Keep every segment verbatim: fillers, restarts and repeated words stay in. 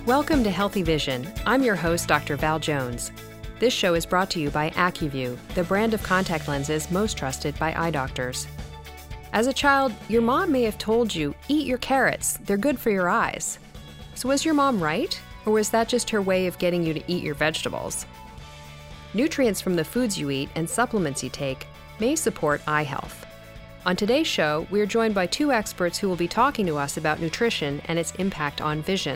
Welcome to Healthy Vision. I'm your host, Doctor Val Jones. This show is brought to you by AccuView, the brand of contact lenses most trusted by eye doctors. As a child, your mom may have told you, eat your carrots, they're good for your eyes. So was your mom right? Or was that just her way of getting you to eat your vegetables? Nutrients from the foods you eat and supplements you take may support eye health. On today's show, we are joined by two experts who will be talking to us about nutrition and its impact on vision.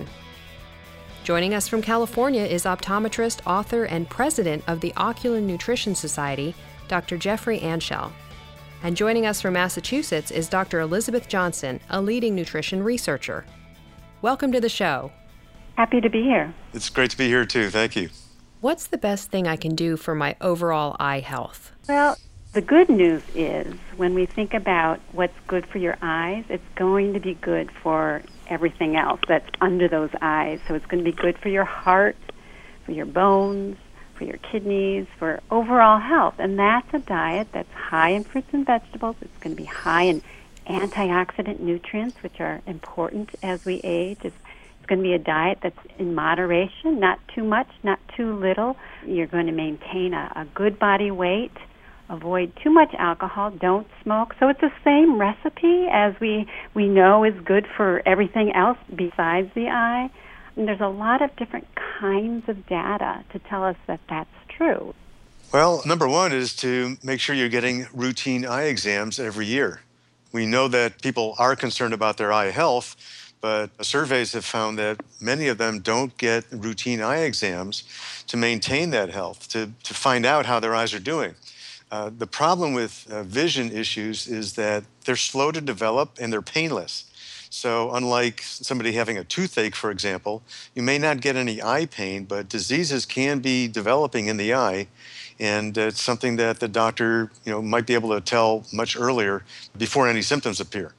Joining us from California is optometrist, author, and president of the Ocular Nutrition Society, Doctor Jeffrey Anshell. And joining us from Massachusetts is Doctor Elizabeth Johnson, a leading nutrition researcher. Welcome to the show. Happy to be here. It's great to be here, too. Thank you. What's the best thing I can do for my overall eye health? Well, the good news is when we think about what's good for your eyes, it's going to be good for everything else that's under those eyes. So it's going to be good for your heart, for your bones, for your kidneys, for overall health. And that's a diet that's high in fruits and vegetables. It's going to be high in antioxidant nutrients, which are important as we age. It's, it's going to be a diet that's in moderation, not too much, not too little. You're going to maintain a, a good body weight. Avoid too much alcohol. Don't smoke. So it's the same recipe as we, we know is good for everything else besides the eye. And there's a lot of different kinds of data to tell us that that's true. Well, number one is to make sure you're getting routine eye exams every year. We know that people are concerned about their eye health, but surveys have found that many of them don't get routine eye exams to maintain that health, to, to find out how their eyes are doing. Uh, the problem with uh, vision issues is that they're slow to develop and they're painless. So unlike somebody having a toothache, for example, you may not get any eye pain, but diseases can be developing in the eye, and it's something that the doctor, you know, might be able to tell much earlier before any symptoms appear.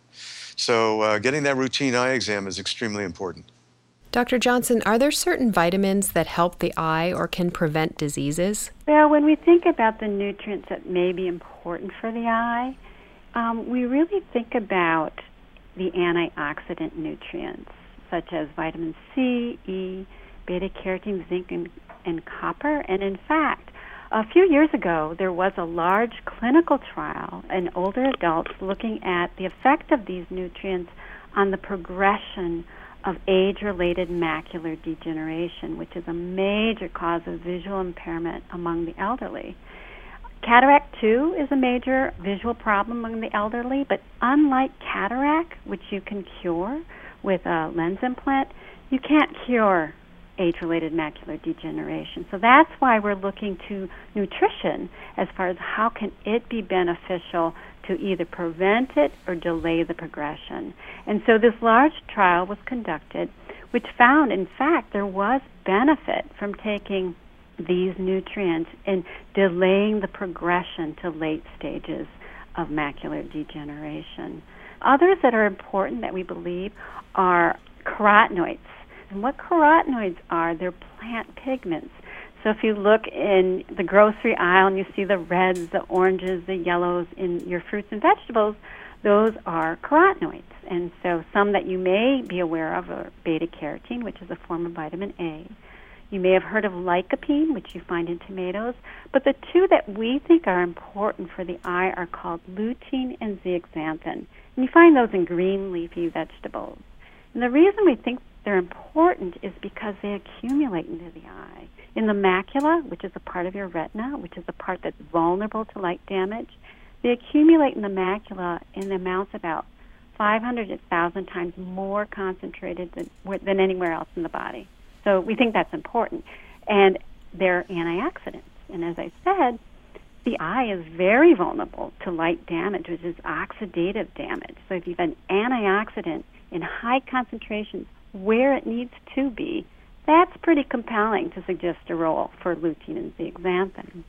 So uh, getting that routine eye exam is extremely important. Doctor Johnson, are there certain vitamins that help the eye or can prevent diseases? Well, when we think about the nutrients that may be important for the eye, um, we really think about the antioxidant nutrients, such as vitamin C, E, beta-carotene, zinc, and, and copper. And in fact, a few years ago, there was a large clinical trial in older adults looking at the effect of these nutrients on the progression of age-related macular degeneration, which is a major cause of visual impairment among the elderly. Cataract, too, is a major visual problem among the elderly, but unlike cataract, which you can cure with a lens implant, you can't cure age-related macular degeneration. So that's why we're looking to nutrition as far as how can it be beneficial to either prevent it or delay the progression. And so this large trial was conducted, which found, in fact, there was benefit from taking these nutrients and delaying the progression to late stages of macular degeneration. Others that are important that we believe are carotenoids. And what carotenoids are, they're plant pigments. So if you look in the grocery aisle and you see the reds, the oranges, the yellows in your fruits and vegetables, those are carotenoids. And so some that you may be aware of are beta-carotene, which is a form of vitamin A. You may have heard of lycopene, which you find in tomatoes. But the two that we think are important for the eye are called lutein and zeaxanthin. And you find those in green leafy vegetables. And the reason we think they're important is because they accumulate into the eye. In the macula, which is a part of your retina, which is the part that's vulnerable to light damage, they accumulate in the macula in amounts about five hundred thousand times more concentrated than, than anywhere else in the body. So we think that's important. And they're antioxidants. And as I said, the eye is very vulnerable to light damage, which is oxidative damage. So if you've an antioxidant in high concentrations where it needs to be, that's pretty compelling to suggest a role for lutein and zeaxanthin.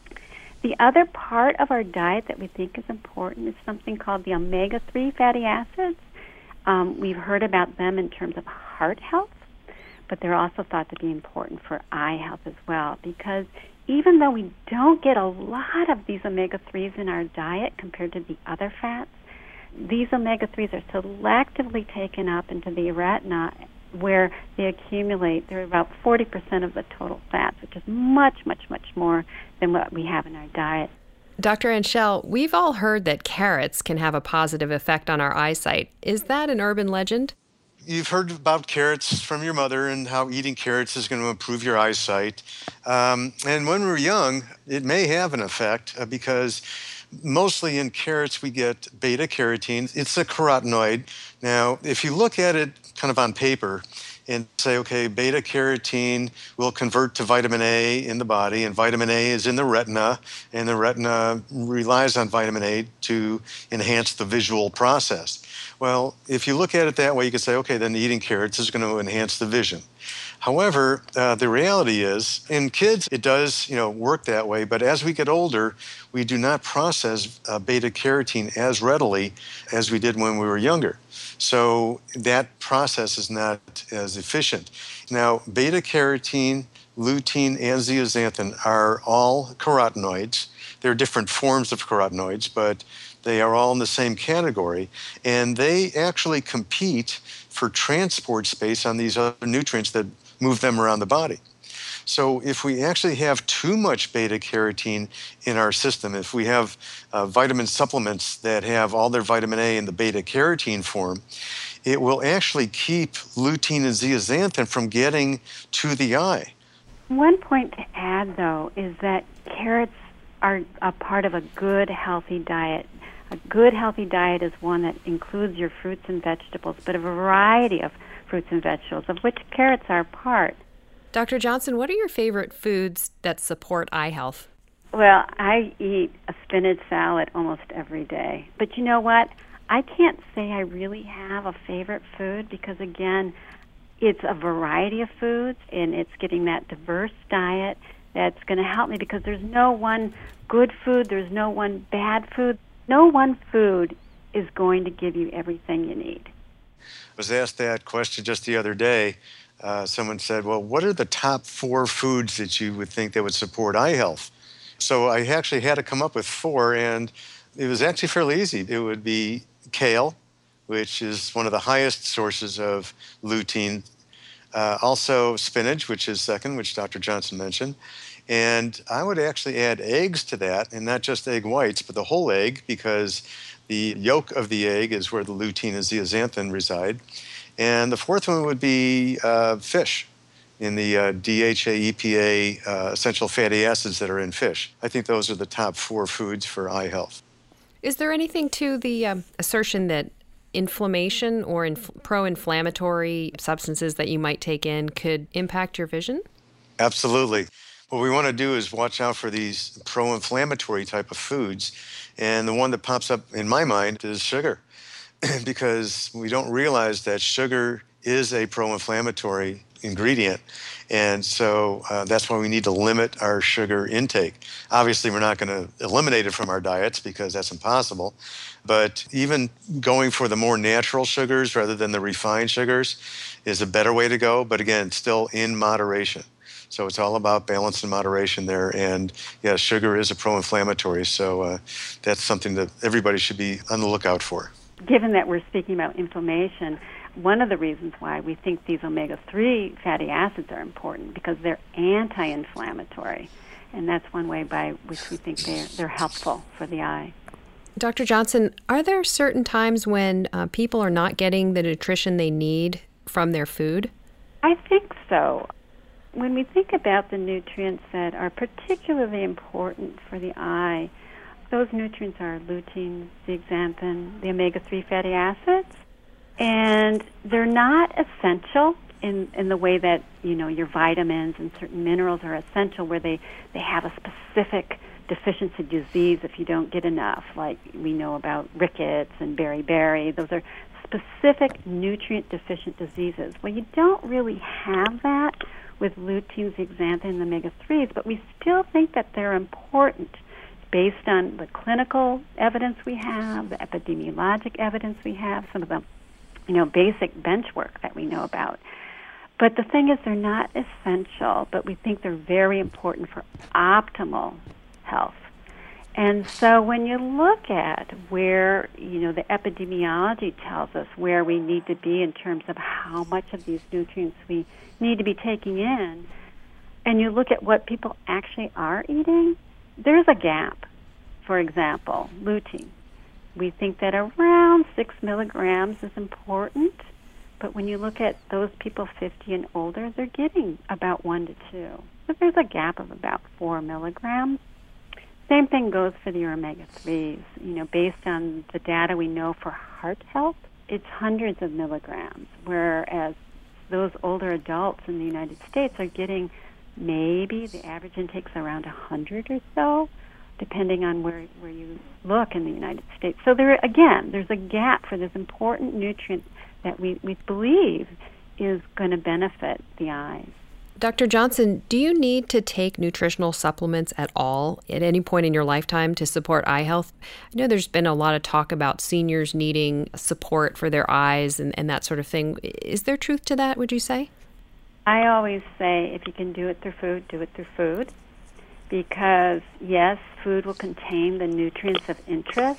The other part of our diet that we think is important is something called the omega three fatty acids. Um, we've heard about them in terms of heart health, but they're also thought to be important for eye health as well, because even though we don't get a lot of these omega threes in our diet compared to the other fats, these omega threes are selectively taken up into the retina where they accumulate. They're about forty percent of the total fats, which is much, much, much more than what we have in our diet. Doctor Anschel, we've all heard that carrots can have a positive effect on our eyesight. Is that an urban legend? You've heard about carrots from your mother and how eating carrots is going to improve your eyesight. Um, and when we're young, it may have an effect uh, because mostly in carrots we get beta carotene. It's a carotenoid. Now, if you look at it kind of on paper and say, okay, beta carotene will convert to vitamin A in the body, and vitamin A is in the retina, and the retina relies on vitamin A to enhance the visual process. Well, if you look at it that way, you can say, okay, then eating carrots is going to enhance the vision. However, uh, the reality is, in kids, it does, you know, work that way. But as we get older, we do not process uh, beta carotene as readily as we did when we were younger. So that process is not as efficient. Now, beta carotene, lutein, and zeaxanthin are all carotenoids. They're different forms of carotenoids, but they are all in the same category, and they actually compete for transport space on these other nutrients that move them around the body. So if we actually have too much beta carotene in our system, if we have uh, vitamin supplements that have all their vitamin A in the beta carotene form, it will actually keep lutein and zeaxanthin from getting to the eye. One point to add, though, is that carrots are a part of a good, healthy diet. A good, healthy diet is one that includes your fruits and vegetables, but a variety of fruits and vegetables, of which carrots are a part. Doctor Johnson, what are your favorite foods that support eye health? Well, I eat a spinach salad almost every day. But you know what? I can't say I really have a favorite food because, again, it's a variety of foods, and it's getting that diverse diet that's going to help me because there's no one good food, there's no one bad food. No one food is going to give you everything you need. I was asked that question just the other day. Uh, someone said, well, what are the top four foods that you would think that would support eye health? So I actually had to come up with four, and it was actually fairly easy. It would be kale, which is one of the highest sources of lutein. Uh, also spinach, which is second, which Doctor Johnson mentioned. And I would actually add eggs to that, and not just egg whites, but the whole egg, because the yolk of the egg is where the lutein and zeaxanthin reside. And the fourth one would be uh, fish, in the uh, D H A, E P A, uh, essential fatty acids that are in fish. I think those are the top four foods for eye health. Is there anything to the um, assertion that inflammation or inf- pro-inflammatory substances that you might take in could impact your vision? Absolutely. What we want to do is watch out for these pro-inflammatory type of foods. And the one that pops up in my mind is sugar, because we don't realize that sugar is a pro-inflammatory ingredient. And so uh, that's why we need to limit our sugar intake. Obviously, we're not going to eliminate it from our diets because that's impossible. But even going for the more natural sugars rather than the refined sugars is a better way to go. But again, still in moderation. So it's all about balance and moderation there. And yeah, sugar is a pro-inflammatory. So uh, that's something that everybody should be on the lookout for. Given that we're speaking about inflammation, one of the reasons why we think these omega three fatty acids are important because they're anti-inflammatory. And that's one way by which we think they're, they're helpful for the eye. Doctor Johnson, are there certain times when uh, people are not getting the nutrition they need from their food? I think so. When we think about the nutrients that are particularly important for the eye, those nutrients are lutein, zeaxanthin, the omega three fatty acids, and they're not essential in, in the way that, you know, your vitamins and certain minerals are essential where they, they have a specific deficiency disease if you don't get enough, like we know about rickets and beriberi. Those are specific nutrient-deficient diseases. Well, you don't really have that with lutein, zeaxanthin, and omega threes, but we still think that they're important based on the clinical evidence we have, the epidemiologic evidence we have, some of the, you know, basic bench work that we know about. But the thing is, they're not essential, but we think they're very important for optimal health. And so when you look at where, you know, the epidemiology tells us where we need to be in terms of how much of these nutrients we need to be taking in, and you look at what people actually are eating, there's a gap. For example, lutein. We think that around six milligrams is important, but when you look at those people fifty and older, they're getting about one to two. So there's a gap of about four milligrams. Same thing goes for the omega threes. You know, based on the data we know for heart health, it's hundreds of milligrams, whereas those older adults in the United States are getting maybe the average intake's around one hundred or so, depending on where, where you look in the United States. So there, again, there's a gap for this important nutrient that we, we believe is going to benefit the eyes. Doctor Johnson, do you need to take nutritional supplements at all at any point in your lifetime to support eye health? I know there's been a lot of talk about seniors needing support for their eyes and, and that sort of thing. Is there truth to that, would you say? I always say if you can do it through food, do it through food. Because, yes, food will contain the nutrients of interest,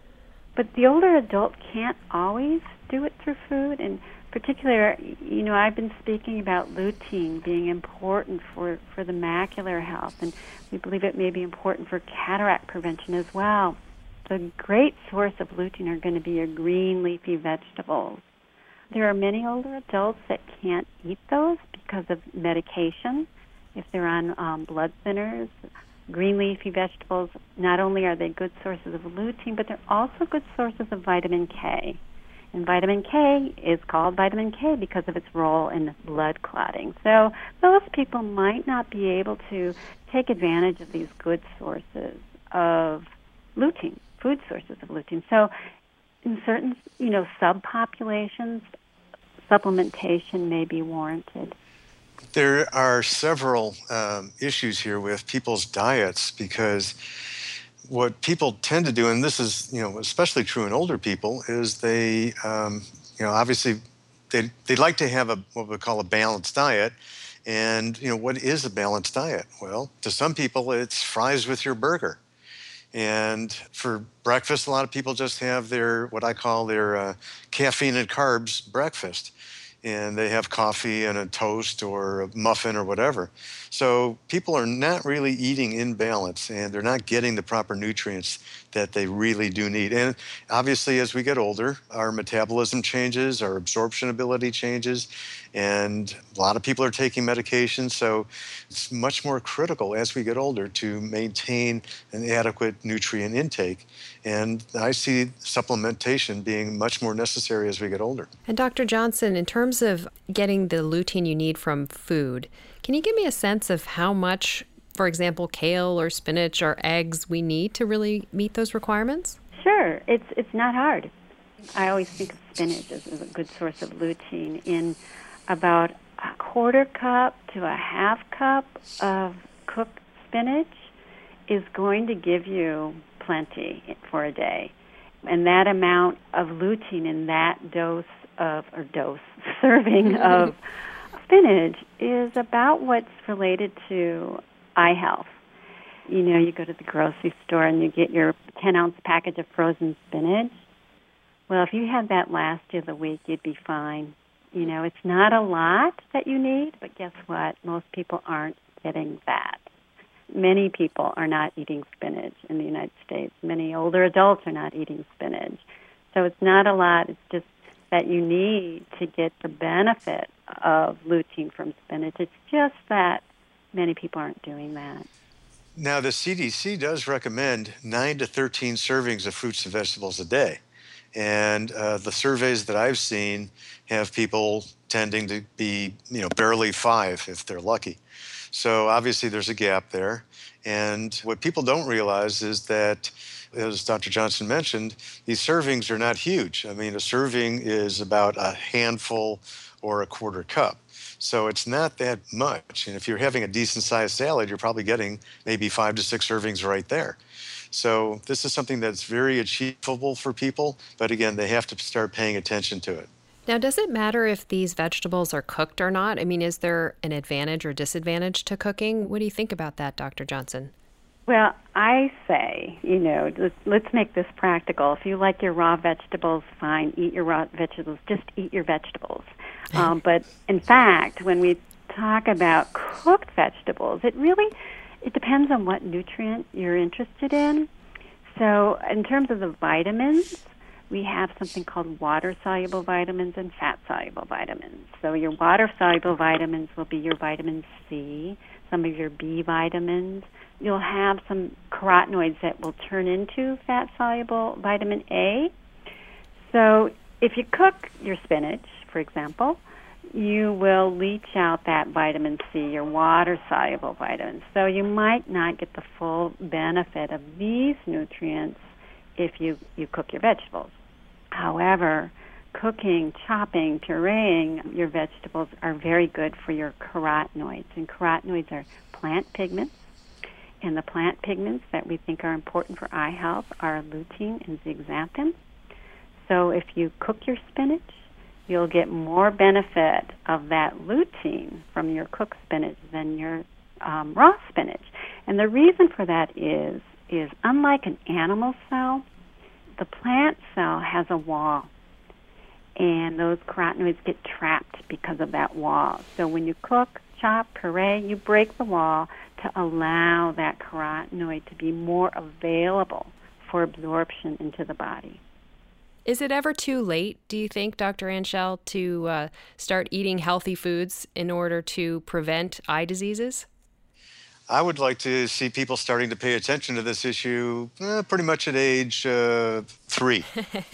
but the older adult can't always do it through food. And particularly, you know, I've been speaking about lutein being important for, for the macular health, and we believe it may be important for cataract prevention as well. The great source of lutein are going to be your green leafy vegetables. There are many older adults that can't eat those because of medication. If they're on um, blood thinners, green leafy vegetables, not only are they good sources of lutein, but they're also good sources of vitamin K. And vitamin K is called vitamin K because of its role in blood clotting. So those people might not be able to take advantage of these good sources of lutein, food sources of lutein. So in certain, you know, subpopulations, supplementation may be warranted. There are several um, issues here with people's diets because what people tend to do, and this is, you know, especially true in older people, is they, um, you know, obviously they they like to have a what we call a balanced diet. And, you know, what is a balanced diet? Well, to some people, it's fries with your burger. And for breakfast, a lot of people just have their, what I call their uh, caffeine and carbs breakfast. And they have coffee and a toast or a muffin or whatever. So people are not really eating in balance, and they're not getting the proper nutrients that they really do need. And obviously, as we get older, our metabolism changes, our absorption ability changes, and a lot of people are taking medications. So it's much more critical as we get older to maintain an adequate nutrient intake. And I see supplementation being much more necessary as we get older. And Doctor Johnson, in terms of getting the lutein you need from food, can you give me a sense of how much, for example, kale or spinach or eggs we need to really meet those requirements? Sure. It's it's not hard. I always think of spinach as, as a good source of lutein. In about a quarter cup to a half cup of cooked spinach is going to give you plenty for a day. And that amount of lutein in that dose of, or dose, serving of spinach is about what's related to eye health. You know, you go to the grocery store and you get your ten-ounce package of frozen spinach. Well, if you had that last day of the week, you'd be fine. You know, it's not a lot that you need, but guess what? Most people aren't getting that. Many people are not eating spinach in the United States. Many older adults are not eating spinach. So it's not a lot. It's just that you need to get the benefit of lutein from spinach. It's just that many people aren't doing that. Now, the C D C does recommend nine to thirteen servings of fruits and vegetables a day. And uh, the surveys that I've seen have people tending to be, you know, barely five if they're lucky. So obviously there's a gap there. And what people don't realize is that, as Doctor Johnson mentioned, these servings are not huge. I mean, a serving is about a handful or a quarter cup. So it's not that much. And if you're having a decent-sized salad, you're probably getting maybe five to six servings right there. So this is something that's very achievable for people. But again, they have to start paying attention to it. Now, does it matter if these vegetables are cooked or not? I mean, is there an advantage or disadvantage to cooking? What do you think about that, Doctor Johnson? Well, I say, you know, let's, let's make this practical. If you like your raw vegetables, fine, eat your raw vegetables. Just eat your vegetables. Um, but in fact, when we talk about cooked vegetables, it really it depends on what nutrient you're interested in. So in terms of the vitamins, we have something called water-soluble vitamins and fat-soluble vitamins. So your water-soluble vitamins will be your vitamin C, some of your B vitamins. You'll have some carotenoids that will turn into fat-soluble vitamin A. So if you cook your spinach, for example, you will leach out that vitamin C, your water-soluble vitamins. So you might not get the full benefit of these nutrients if you, you cook your vegetables. However, cooking, chopping, pureeing your vegetables are very good for your carotenoids. And carotenoids are plant pigments. And the plant pigments that we think are important for eye health are lutein and zeaxanthin. So if you cook your spinach, you'll get more benefit of that lutein from your cooked spinach than your um, raw spinach. And the reason for that is, is unlike an animal cell, the plant cell has a wall, and those carotenoids get trapped because of that wall. So when you cook, chop, puree, you break the wall to allow that carotenoid to be more available for absorption into the body. Is it ever too late, do you think, Doctor Anschel, to uh, start eating healthy foods in order to prevent eye diseases? I would like to see people starting to pay attention to this issue eh, pretty much at age uh, three.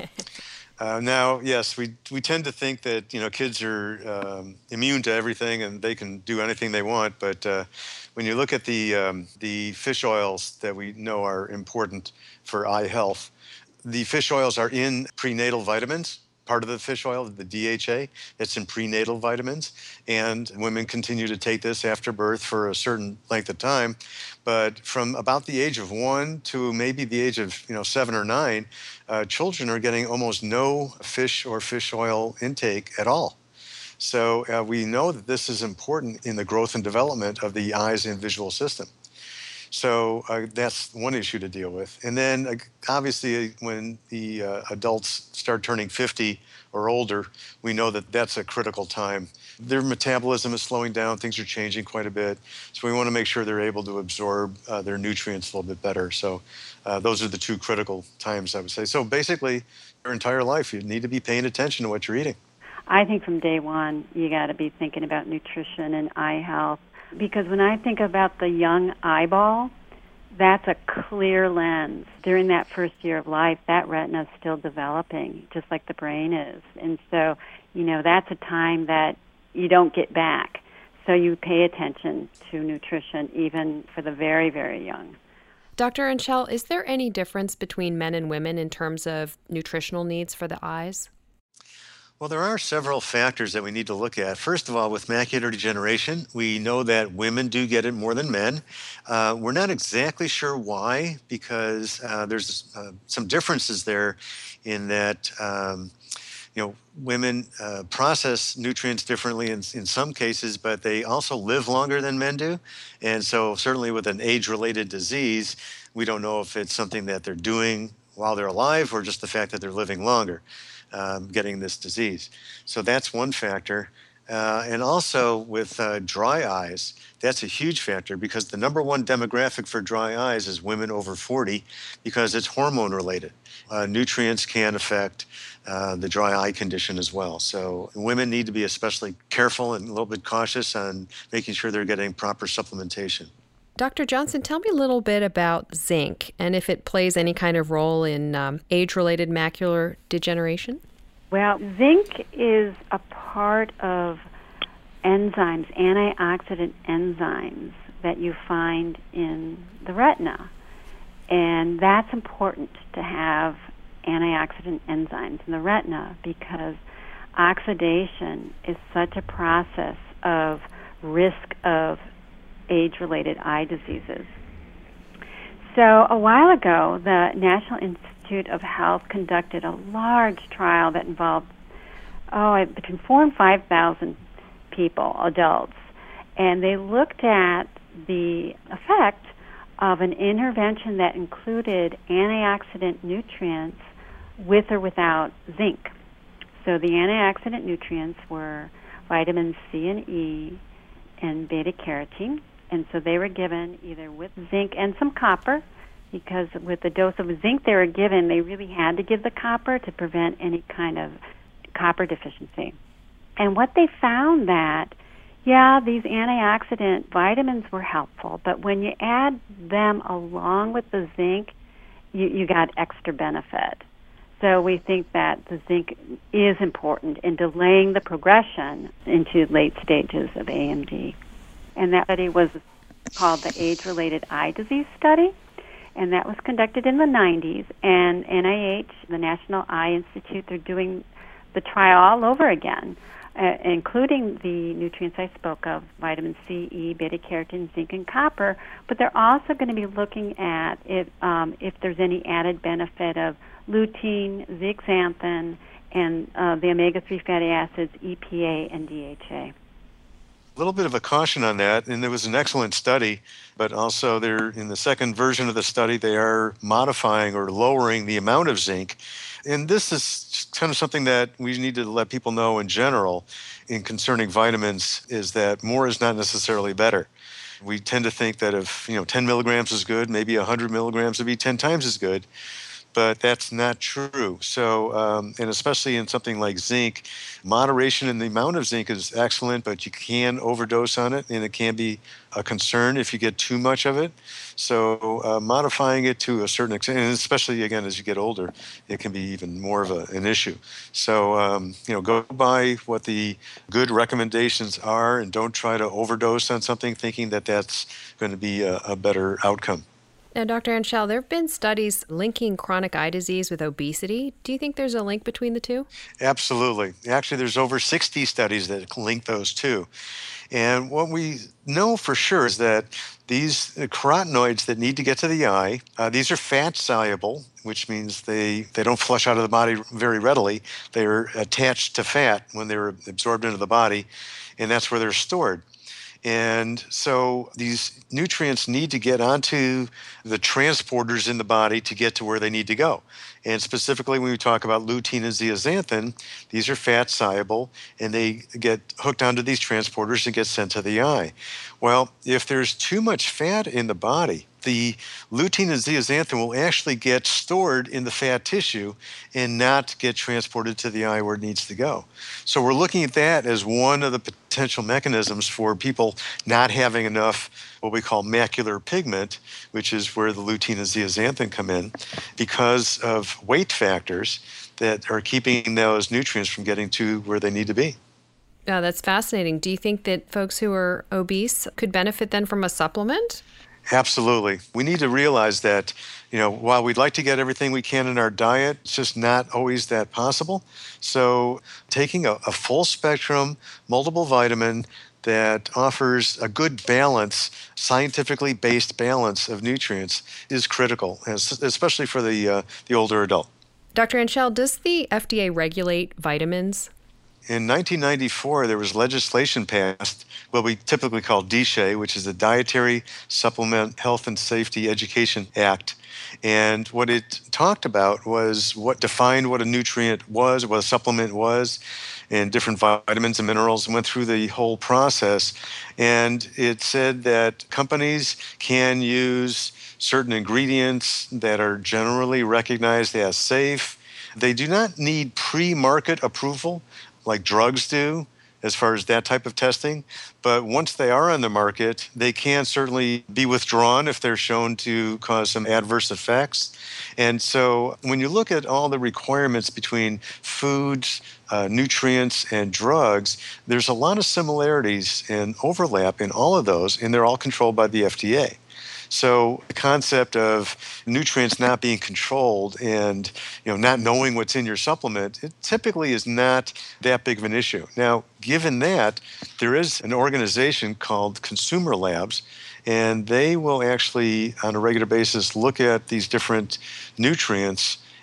uh, now, yes, we we tend to think that you know kids are um, immune to everything and they can do anything they want. But uh, when you look at the um, the fish oils that we know are important for eye health, the fish oils are in prenatal vitamins. Part of the fish oil, the D H A, it's in prenatal vitamins, and women continue to take this after birth for a certain length of time. But from about the age of one to maybe the age of you know seven or nine, uh, children are getting almost no fish or fish oil intake at all. So uh, we know that this is important in the growth and development of the eyes and visual system. So uh, that's one issue to deal with. And then uh, obviously when the uh, adults start turning fifty or older, we know that that's a critical time. Their metabolism is slowing down, things are changing quite a bit. So we want to make sure they're able to absorb uh, their nutrients a little bit better. So uh, those are the two critical times, I would say. So basically, your entire life, you need to be paying attention to what you're eating. I think from day one, you got to be thinking about nutrition and eye health. Because when I think about the young eyeball, that's a clear lens. During that first year of life, that retina is still developing, just like the brain is. And so, you know, that's a time that you don't get back. So you pay attention to nutrition, even for the very, very young. Doctor Anschel, is there any difference between men and women in terms of nutritional needs for the eyes? Well, there are several factors that we need to look at. First of all, with macular degeneration, we know that women do get it more than men. Uh, we're not exactly sure why, because uh, there's uh, some differences there in that, um, you know, women uh, process nutrients differently in, in some cases, but they also live longer than men do. And so certainly with an age-related disease, we don't know if it's something that they're doing while they're alive or just the fact that they're living longer. Um, getting this disease. So that's one factor. Uh, and also with uh, dry eyes, that's a huge factor because the number one demographic for dry eyes is women over forty because it's hormone related. Uh, nutrients can affect uh, the dry eye condition as well. So women need to be especially careful and a little bit cautious on making sure they're getting proper supplementation. Doctor Johnson, tell me a little bit about zinc and if it plays any kind of role in um, age-related macular degeneration. Well, zinc is a part of enzymes, antioxidant enzymes that you find in the retina. And that's important to have antioxidant enzymes in the retina because oxidation is such a process of risk of age-related eye diseases. So a while ago, the National Institute of Health conducted a large trial that involved oh, between four and five thousand people, adults, and they looked at the effect of an intervention that included antioxidant nutrients with or without zinc. So the antioxidant nutrients were vitamins C and E and beta-carotene, and so they were given either with zinc and some copper, because with the dose of zinc they were given, they really had to give the copper to prevent any kind of copper deficiency. And what they found that, yeah, these antioxidant vitamins were helpful, but when you add them along with the zinc, you, you got extra benefit. So we think that the zinc is important in delaying the progression into late stages of A M D. And that study was called the Age-Related Eye Disease Study, and that was conducted in the nineties. And N I H, the National Eye Institute, they're doing the trial all over again, uh, including the nutrients I spoke of, vitamin C, E, beta-carotene, zinc, and copper. But they're also going to be looking at if, um, if there's any added benefit of lutein, zeaxanthin, and uh, the omega three fatty acids, E P A, and D H A. A little bit of a caution on that, and there was an excellent study, but also they're in the second version of the study, they are modifying or lowering the amount of zinc. And this is kind of something that we need to let people know in general in concerning vitamins, is that more is not necessarily better. We tend to think that if, you know, ten milligrams is good, maybe one hundred milligrams would be ten times as good. But that's not true. So, um, and especially in something like zinc, moderation in the amount of zinc is excellent, but you can overdose on it, and it can be a concern if you get too much of it. So uh, modifying it to a certain extent, and especially, again, as you get older, it can be even more of a, an issue. So, um, you know, go by what the good recommendations are, and don't try to overdose on something thinking that that's going to be a, a better outcome. Now, Doctor Anschel, there have been studies linking chronic eye disease with obesity. Do you think there's a link between the two? Absolutely. Actually, there's over sixty studies that link those two. And what we know for sure is that these carotenoids that need to get to the eye, uh, these are fat soluble, which means they, they don't flush out of the body very readily. They're attached to fat when they're absorbed into the body, and that's where they're stored. And so these nutrients need to get onto the transporters in the body to get to where they need to go. And specifically when we talk about lutein and zeaxanthin, these are fat soluble, and they get hooked onto these transporters and get sent to the eye. Well, if there's too much fat in the body, the lutein and zeaxanthin will actually get stored in the fat tissue and not get transported to the eye where it needs to go. So we're looking at that as one of the potential mechanisms for people not having enough what we call macular pigment, which is where the lutein and zeaxanthin come in, because of weight factors that are keeping those nutrients from getting to where they need to be. Yeah, that's fascinating. Do you think that folks who are obese could benefit then from a supplement? Absolutely. We need to realize that, you know, while we'd like to get everything we can in our diet, it's just not always that possible. So taking a, a full spectrum, multiple vitamin that offers a good balance, scientifically based balance of nutrients is critical, especially for the, uh, the older adult. Doctor Anschel, does the F D A regulate vitamins? In nineteen ninety-four, there was legislation passed, what we typically call D S H E A, which is the Dietary Supplement Health and Safety Education Act. And what it talked about was what defined what a nutrient was, what a supplement was, and different vitamins and minerals, and went through the whole process. And it said that companies can use certain ingredients that are generally recognized as safe. They do not need pre-market approval like drugs do, as far as that type of testing. But once they are on the market, they can certainly be withdrawn if they're shown to cause some adverse effects. And so when you look at all the requirements between foods, uh, nutrients, and drugs, there's a lot of similarities and overlap in all of those, and they're all controlled by the F D A. So the concept of nutrients not being controlled and, you know, not knowing what's in your supplement, it typically is not that big of an issue. Now, given that, there is an organization called Consumer Labs, and they will actually, on a regular basis, look at these different nutrients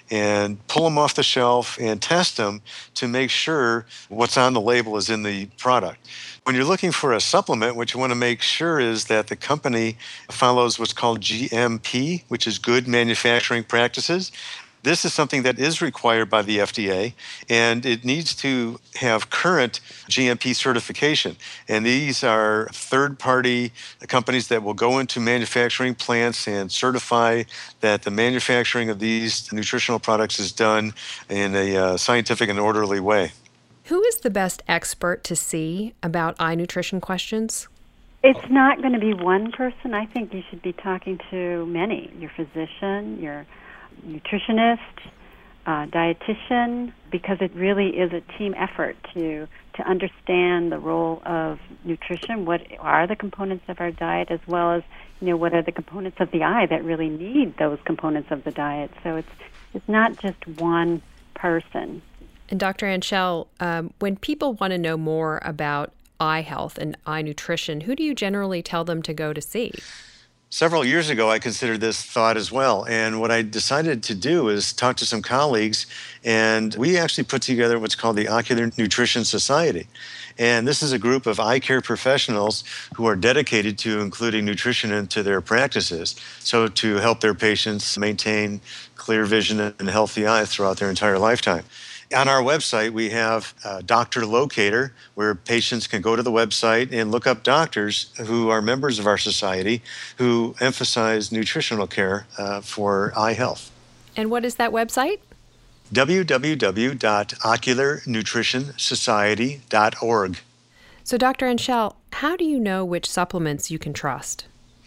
and pull them off the shelf and test them to make sure what's on the label is in the product. When you're looking for a supplement, what you want to make sure is that the company follows what's called G M P, which is Good Manufacturing Practices. This is something that is required by the F D A, and it needs to have current G M P certification. And these are third-party companies that will go into manufacturing plants and certify that the manufacturing of these nutritional products is done in a uh, scientific and orderly way. Who is the best expert to see about eye nutrition questions? It's not going to be one person. I think you should be talking to many, your physician, your nutritionist, uh, dietitian, because it really is a team effort to to understand the role of nutrition, what are the components of our diet, as well as, you know, what are the components of the eye that really need those components of the diet. So it's it's not just one person. And Doctor Anschel, um, when people want to know more about eye health and eye nutrition, who do you generally tell them to go to see? Several years ago, I considered this thought as well. And what I decided to do is talk to some colleagues, and we actually put together what's called the Ocular Nutrition Society. And this is a group of eye care professionals who are dedicated to including nutrition into their practices, so to help their patients maintain clear vision and healthy eyes throughout their entire lifetime. On our website, we have a Doctor Locator, where patients can go to the website and look up doctors who are members of our society who emphasize nutritional care uh, for eye health. And what is that website? w w w dot ocular nutrition society dot org. So, Doctor Anschel, how do you know which supplements you can trust?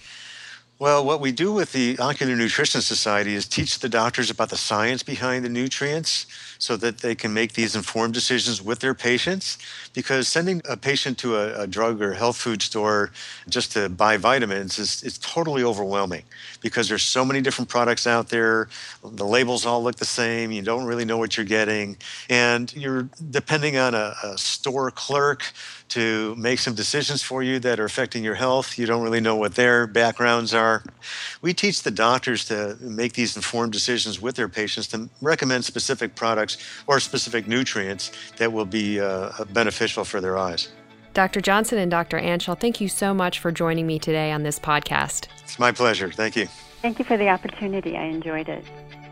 Well, what we do with the Ocular Nutrition Society is teach the doctors about the science behind the nutrients so that they can make these informed decisions with their patients. Because sending a patient to a, a drug or health food store just to buy vitamins is, is totally overwhelming, because there's so many different products out there. The labels all look the same. You don't really know what you're getting. And you're depending on a, a store clerk to make some decisions for you that are affecting your health. You don't really know what their backgrounds are. We teach the doctors to make these informed decisions with their patients to recommend specific products or specific nutrients that will be uh, beneficial for their eyes. Doctor Johnson and Doctor Anschel, thank you so much for joining me today on this podcast. It's my pleasure. Thank you. Thank you for the opportunity. I enjoyed it.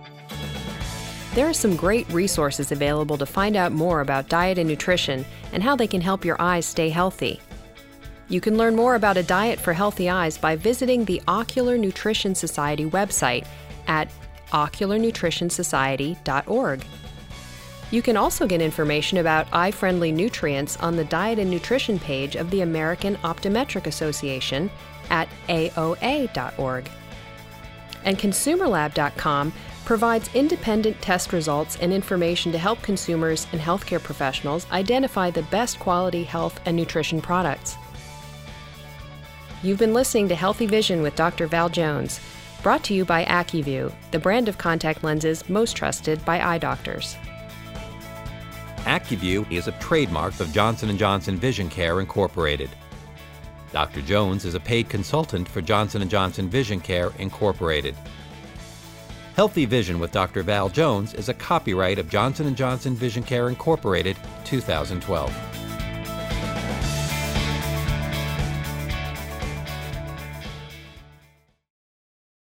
There are some great resources available to find out more about diet and nutrition and how they can help your eyes stay healthy. You can learn more about a diet for healthy eyes by visiting the Ocular Nutrition Society website at ocular nutrition society dot org. You can also get information about eye-friendly nutrients on the Diet and Nutrition page of the American Optometric Association at A O A dot org. And consumer lab dot com provides independent test results and information to help consumers and healthcare professionals identify the best quality health and nutrition products. You've been listening to Healthy Vision with Doctor Val Jones, brought to you by AccuView, the brand of contact lenses most trusted by eye doctors. AccuView is a trademark of Johnson and Johnson Vision Care, Incorporated. Doctor Jones is a paid consultant for Johnson and Johnson Vision Care, Incorporated. Healthy Vision with Doctor Val Jones is a copyright of Johnson and Johnson Vision Care, Incorporated, two thousand twelve.